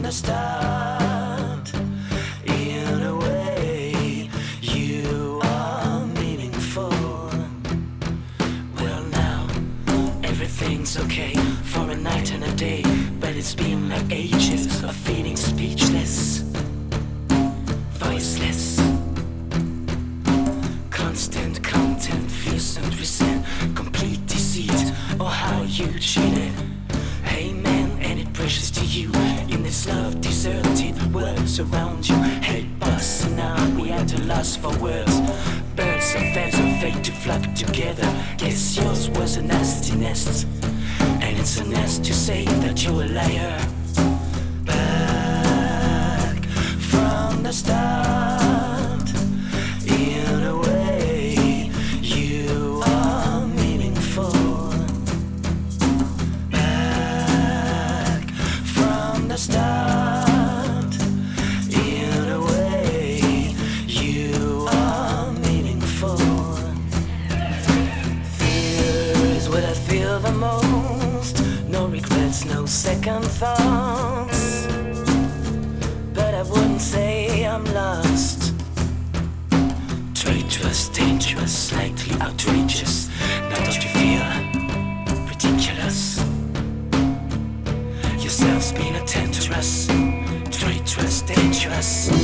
the start. In a way, you are meaningful. Well, now everything's okay for a night and a day, but it's been like ages of feeling speechless, voiceless. Constant content, fears and resent, complete deceit, or how you cheated. Hey man, any precious to you in this love deserted world around you? Hey boss, now we at a loss for words. Birds of fans of fate to flock together. Guess yours was a nasty nest, and it's a nest to say that you're a liar. Back from the start, in a way, you are meaningful. Back from the start, in a way, you are meaningful. Fear is what I feel the most. No regrets, no second thoughts. But I wouldn't say I'm lost. Traitorous, dangerous, slightly outrageous. Now don't you feel ridiculous? Yourself's been a tenderous, traitorous, dangerous.